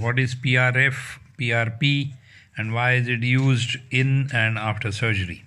what is PRF, PRP, and why is it used in and after surgery?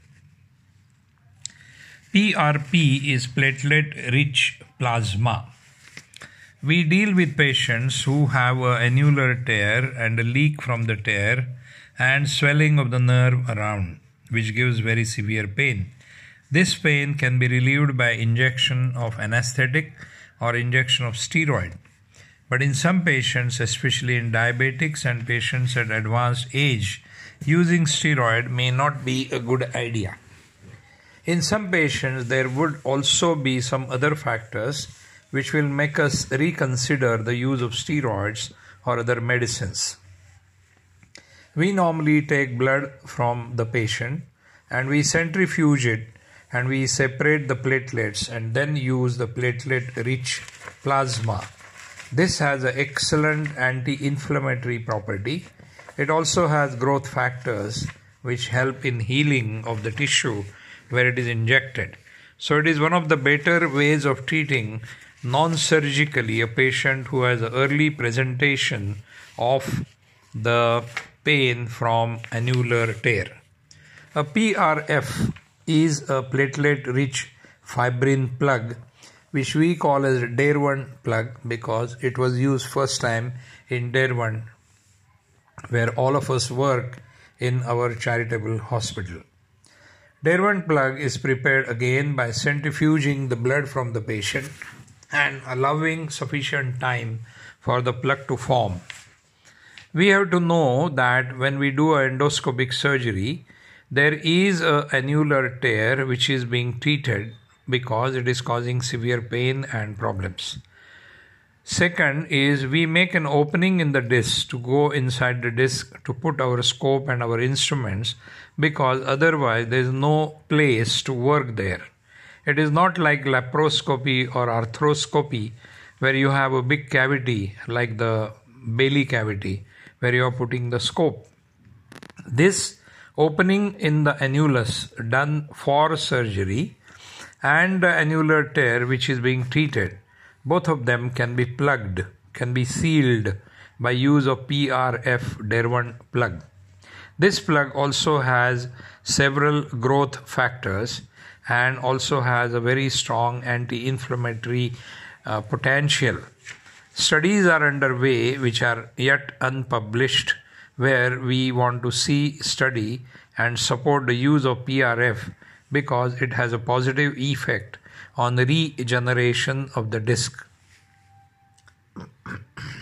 PRP is platelet-rich plasma. We deal with patients who have an annular tear and a leak from the tear and swelling of the nerve around, which gives very severe pain. This pain can be relieved by injection of anesthetic or injection of steroid. But in some patients, especially in diabetics and patients at advanced age, using steroid may not be a good idea. In some patients, there would also be some other factors which will make us reconsider the use of steroids or other medicines. We normally take blood from the patient and we centrifuge it and we separate the platelets and then use the platelet-rich plasma. This has an excellent anti-inflammatory property. It also has growth factors which help in healing of the tissue where it is injected. So it is one of the better ways of treating non-surgically a patient who has an early presentation of the pain from annular tear. A PRF is a platelet-rich fibrin plug, which we call as Derwent plug because it was used first time in Derwent, where all of us work in our charitable hospital. Derwent plug is prepared again by centrifuging the blood from the patient and allowing sufficient time for the plug to form. We have to know that when we do an endoscopic surgery, there is an annular tear which is being treated because it is causing severe pain and problems. Second is we make an opening in the disc to go inside the disc to put our scope and our instruments because otherwise there is no place to work there. It is not like laparoscopy or arthroscopy where you have a big cavity like the Bailey cavity where you are putting the scope. This opening in the annulus done for surgery and the annular tear which is being treated, both of them can be plugged, can be sealed by use of PRF Derwent plug. This plug also has several growth factors and also has a very strong anti-inflammatory potential. Studies are underway which are yet unpublished where we want to study and support the use of PRF because it has a positive effect on the regeneration of the disc.